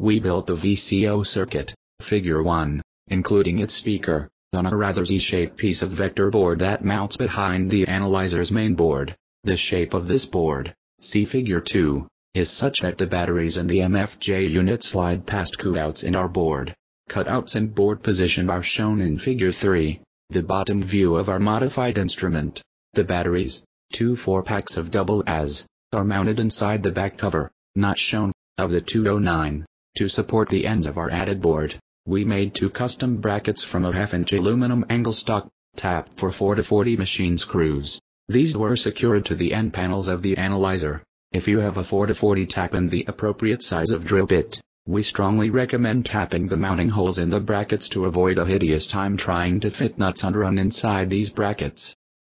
We built the VCO circuit, figure 1, including its speaker, on a rather Z-shaped piece of vector board that mounts behind the analyzer's main board. The shape of this board, see figure 2, is such that the batteries and the MFJ unit slide past cutouts in our board. Cutouts and board position are shown in figure 3, the bottom view of our modified instrument. The batteries, 2 4-packs of double As, are mounted inside the back cover, not shown, of the 209. To support the ends of our added board, we made 2 custom brackets from a 1/2-inch aluminum angle stock, tapped for 4 to 40 machine screws. These were secured to the end panels of the analyzer. If you have a 4 to 40 tap and the appropriate size of drill bit, we strongly recommend tapping the mounting holes in the brackets to avoid a hideous time trying to fit nuts under and inside these brackets.